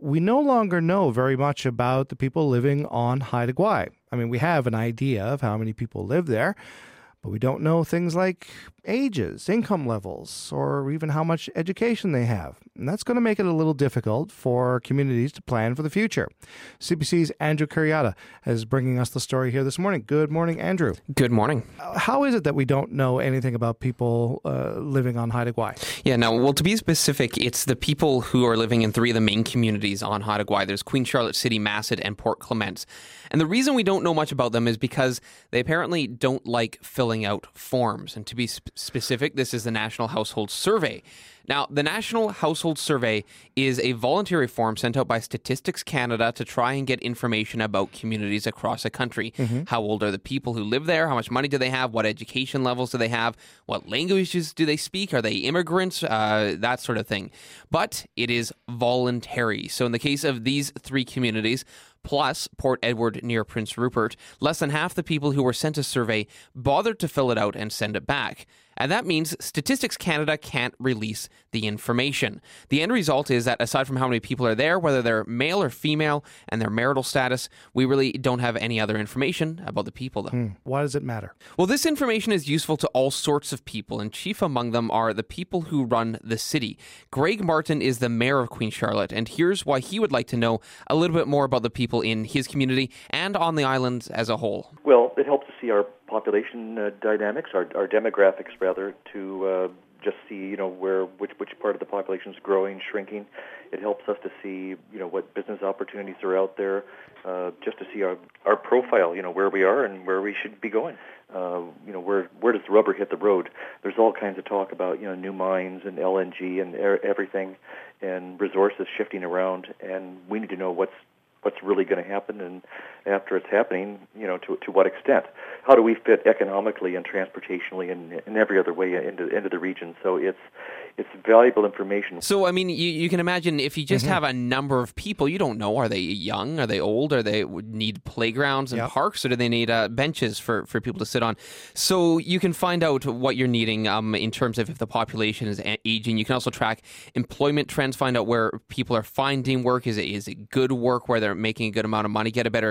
we no longer know very much about the people living on Haida Gwaii. I mean, we have an idea of how many people live there, but we don't know things like ages, income levels, or even how much education they have. And that's going to make it a little difficult for communities to plan for the future. CBC's Andrew Curiata is bringing us the story here this morning. Good morning, Andrew. Good morning. How is it that we don't know anything about people living on Haida Gwaii? Yeah, well, to be specific, it's the people who are living in three of the main communities on Haida Gwaii. There's Queen Charlotte City, Masset, and Port Clement. And the reason we don't know much about them is because they apparently don't like filling out forms. And to be specific, this is the National Household Survey. Now, the National Household Survey is a voluntary form sent out by Statistics Canada to try and get information about communities across the country. Mm-hmm. How old are the people who live there? How much money do they have? What education levels do they have? What languages do they speak? Are they immigrants? That sort of thing. But it is voluntary. So in the case of these three communities, plus Port Edward near Prince Rupert, less than half the people who were sent a survey bothered to fill it out and send it back. And that means Statistics Canada can't release the information. The end result is that aside from how many people are there, whether they're male or female, and their marital status, we really don't have any other information about the people, though. Why does it matter? Well, this information is useful to all sorts of people, and chief among them are the people who run the city. Greg Martin is the mayor of Queen Charlotte, and here's why he would like to know a little bit more about the people in his community and on the island as a whole. Well, it helps to see our population dynamics, our demographics rather, to just see which part of the population is growing, shrinking. It helps us to see what business opportunities are out there, just to see our profile, where we are and where we should be going. Where does the rubber hit the road? There's all kinds of talk about new mines and LNG and everything, and resources shifting around, and we need to know what's really going to happen, and after it's happening, to what extent. How do we fit economically and transportationally and in every other way into the region? So it's valuable information. So, I mean, you can imagine if you just have a number of people, you don't know, are they young, are they old, are they need playgrounds and parks, or do they need benches for people to sit on? So you can find out what you're needing in terms of if the population is aging. You can also track employment trends, find out where people are finding work. Is it good work where they're making a good amount of money? Get a better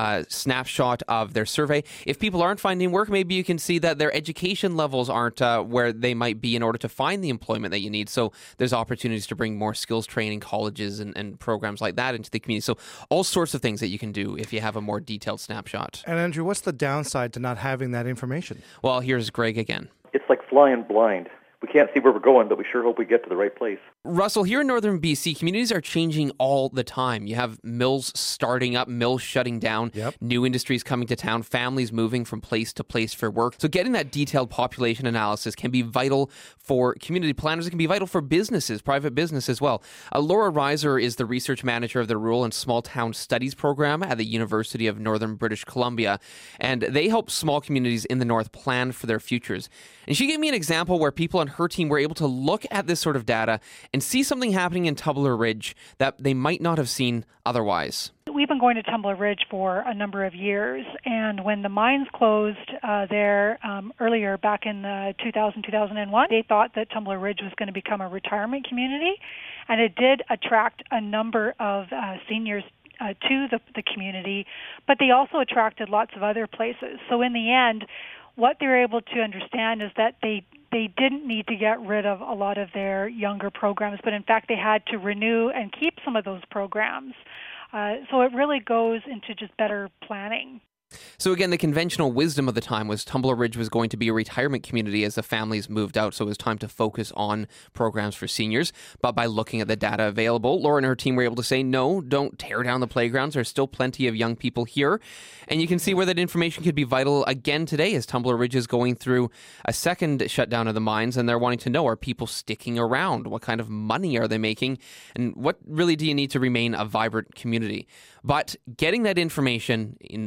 snapshot of their survey. If people aren't finding work, maybe you can see that their education levels aren't where they might be in order to find the employment that you need. So there's opportunities to bring more skills training, colleges and programs like that into the community. So all sorts of things that you can do if you have a more detailed snapshot. And Andrew, what's the downside to not having that information? Well, here's Greg again. It's like flying blind. We can't see where we're going, but we sure hope we get to the right place. Russell, here in northern BC, communities are changing all the time. You have mills starting up, mills shutting down, new industries coming to town, families moving from place to place for work. So getting that detailed population analysis can be vital for community planners. It can be vital for businesses, private business as well. Laura Reiser is the research manager of the Rural and Small Town Studies program at the University of Northern British Columbia, and they help small communities in the north plan for their futures. And she gave me an example where people on her team were able to look at this sort of data and see something happening in Tumbler Ridge that they might not have seen otherwise. We've been going to Tumbler Ridge for a number of years, and when the mines closed there earlier back in 2000-2001, they thought that Tumbler Ridge was going to become a retirement community, and it did attract a number of seniors to the community, but they also attracted lots of other places. So in the end, what they were able to understand is that they didn't need to get rid of a lot of their younger programs, but in fact they had to renew and keep some of those programs. So it really goes into just better planning. So again, the conventional wisdom of the time was Tumbler Ridge was going to be a retirement community as the families moved out, so it was time to focus on programs for seniors. But by looking at the data available, Laura and her team were able to say, no, don't tear down the playgrounds. There's still plenty of young people here. And you can see where that information could be vital again today as Tumbler Ridge is going through a second shutdown of the mines, and they're wanting to know, are people sticking around? What kind of money are they making? And what really do you need to remain a vibrant community? But getting that information in 2015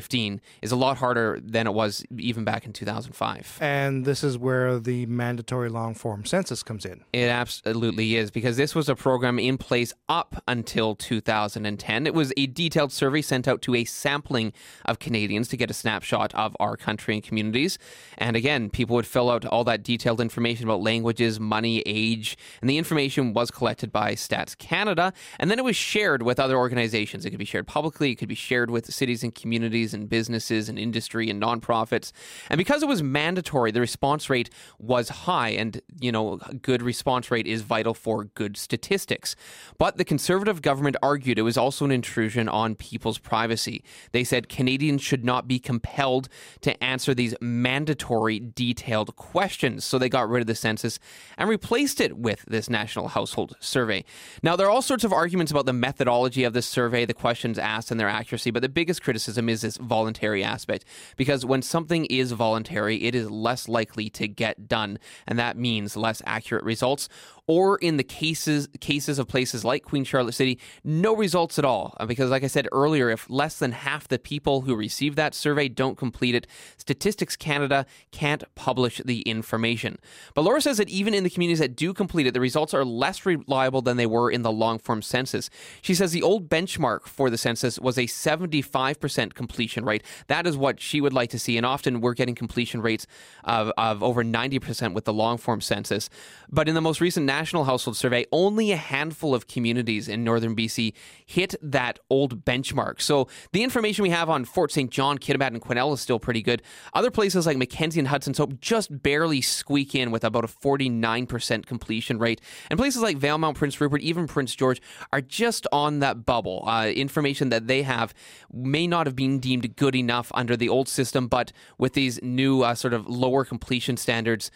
2015 is a lot harder than it was even back in 2005. And this is where the mandatory long-form census comes in. It absolutely is, because this was a program in place up until 2010. It was a detailed survey sent out to a sampling of Canadians to get a snapshot of our country and communities. And again, people would fill out all that detailed information about languages, money, age, and the information was collected by Stats Canada, and then it was shared with other organizations. It could be shared publicly, it could be shared with cities and communities and businesses and industry and nonprofits. And because it was mandatory, the response rate was high, and a good response rate is vital for good statistics. But the Conservative government argued it was also an intrusion on people's privacy. They said Canadians should not be compelled to answer these mandatory detailed questions, so they got rid of the census and replaced it with this National Household Survey. Now, there are all sorts of arguments about the methodology of this survey, the questions asked, and their accuracy, but the biggest criticism is this voluntary aspect, because when something is voluntary, it is less likely to get done, and that means less accurate results. Or in the cases of places like Queen Charlotte City, no results at all. Because like I said earlier, if less than half the people who receive that survey don't complete it, Statistics Canada can't publish the information. But Laura says that even in the communities that do complete it, the results are less reliable than they were in the long-form census. She says the old benchmark for the census was a 75% completion rate. That is what she would like to see, and often we're getting completion rates of over 90% with the long-form census. But in the most recent National Household Survey, only a handful of communities in northern BC hit that old benchmark. So the information we have on Fort St. John, Kitimat, and Quesnel is still pretty good. Other places like Mackenzie and Hudson's Hope just barely squeak in with about a 49% completion rate. And places like Valemount, Prince Rupert, even Prince George are just on that bubble. Information that they have may not have been deemed good enough under the old system, but with these new sort of lower completion standards,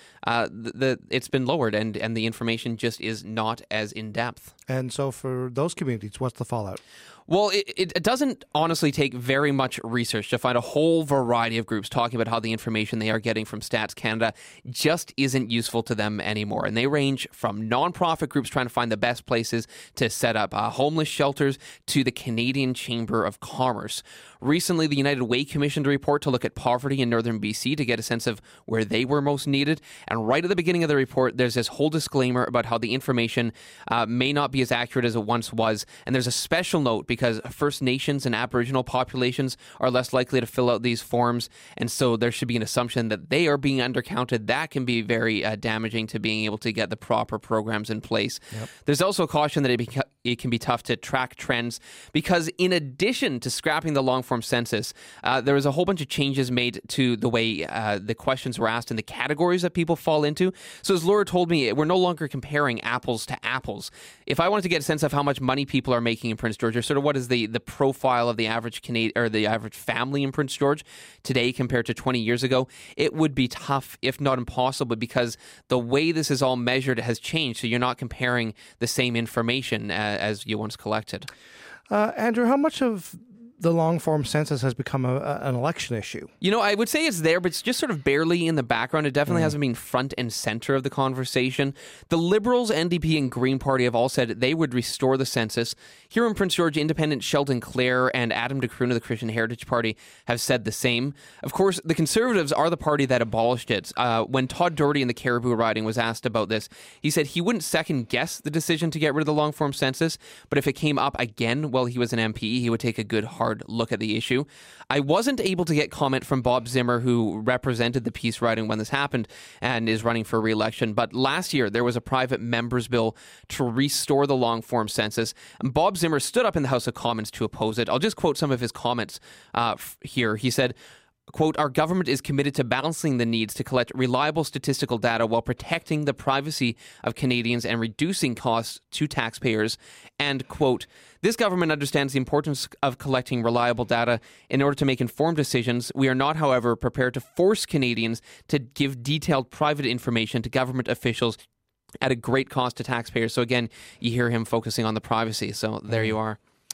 it's been lowered, and the information just is not as in-depth. And so for those communities, what's the fallout? Well, it doesn't honestly take very much research to find a whole variety of groups talking about how the information they are getting from Stats Canada just isn't useful to them anymore. And they range from nonprofit groups trying to find the best places to set up homeless shelters to the Canadian Chamber of Commerce. Recently, the United Way commissioned a report to look at poverty in northern BC to get a sense of where they were most needed. And right at the beginning of the report, there's this whole disclaimer about how the information may not be as accurate as it once was. And there's a special note because First Nations and Aboriginal populations are less likely to fill out these forms. And so there should be an assumption that they are being undercounted. That can be very damaging to being able to get the proper programs in place. Yep. There's also caution that it can be tough to track trends because in addition to scrapping the long-form census, there was a whole bunch of changes made to the way the questions were asked and the categories that people fall into. So as Laura told me, we're no longer comparing apples to apples. If I wanted to get a sense of how much money people are making in Prince George, or sort of what is the profile of the average Canadian or the average family in Prince George today compared to 20 years ago, it would be tough, if not impossible, because the way this is all measured has changed. So you're not comparing the same information as you once collected. Andrew, how much of the long-form census has become an election issue? I would say it's there, but it's just sort of barely in the background. It definitely hasn't been front and center of the conversation. The Liberals, NDP, and Green Party have all said they would restore the census. Here in Prince George, Independent Sheldon Clare and Adam DeCrune of the Christian Heritage Party have said the same. Of course, the Conservatives are the party that abolished it. When Todd Doherty in the Caribou riding was asked about this, he said he wouldn't second-guess the decision to get rid of the long-form census, but if it came up again while he was an MP, he would take a good hard look at the issue. I wasn't able to get comment from Bob Zimmer, who represented the peace riding when this happened and is running for re-election. But last year, there was a private member's bill to restore the long-form census. And Bob Zimmer stood up in the House of Commons to oppose it. I'll just quote some of his comments here. He said, quote, "Our government is committed to balancing the needs to collect reliable statistical data while protecting the privacy of Canadians and reducing costs to taxpayers." And, quote, "This government understands the importance of collecting reliable data in order to make informed decisions. We are not, however, prepared to force Canadians to give detailed private information to government officials at a great cost to taxpayers." So again, you hear him focusing on the privacy. So there you are.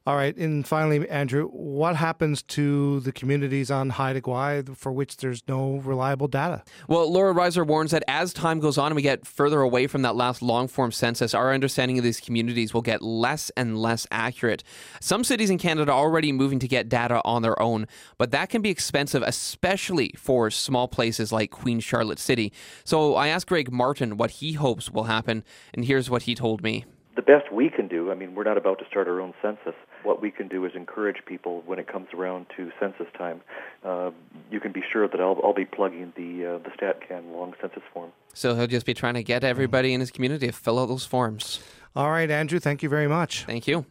All right. And finally, Andrew, what happens to the communities on Haida Gwaii for which there's no reliable data? Well, Laura Reiser warns that as time goes on and we get further away from that last long-form census, our understanding of these communities will get less and less accurate. Some cities in Canada are already moving to get data on their own, but that can be expensive, especially for small places like Queen Charlotte City. So I asked Greg Martin what he hopes will happen, and here's what he told me. The best we can do, I memean, we're not about to start our own census. What we can do is encourage people when it comes around to census time. You can be sure that I'll be plugging the StatCan long census form. So he'll just be trying to get everybody in his community to fill out those forms. All right, Andrew, thank you very much. Thank you.